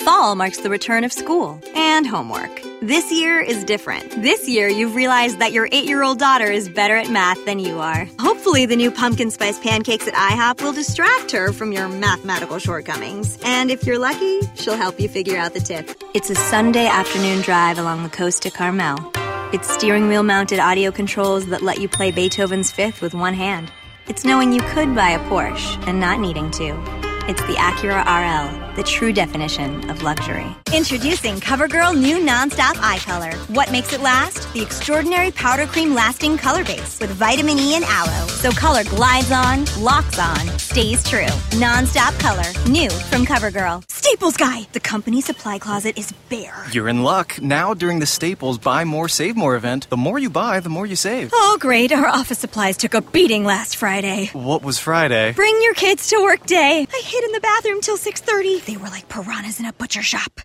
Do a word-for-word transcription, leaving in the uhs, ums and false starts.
Fall marks the return of school and homework. This year is different. This year, you've realized that your eight-year-old daughter is better at math than you are. Hopefully, the new pumpkin spice pancakes at IHOP will distract her from your mathematical shortcomings. And if you're lucky, she'll help you figure out the tip. It's a Sunday afternoon drive along the coast to Carmel. It's steering wheel-mounted audio controls that let you play Beethoven's Fifth with one hand. It's knowing you could buy a Porsche and not needing to. It's the Acura R L, the true definition of luxury. Introducing CoverGirl new Non-Stop Eye Color. What makes it last? The extraordinary powder cream lasting color base with vitamin E and aloe. So color glides on, locks on, stays true. Non-Stop Color. New from CoverGirl. Staples Guy. The company supply closet is bare. You're in luck. Now during the Staples Buy More, Save More event, the more you buy, the more you save. Oh, great. Our office supplies took a beating last Friday. What was Friday? Bring your kids to work day. I hid in the bathroom till six thirty. They were like piranhas in a butcher shop.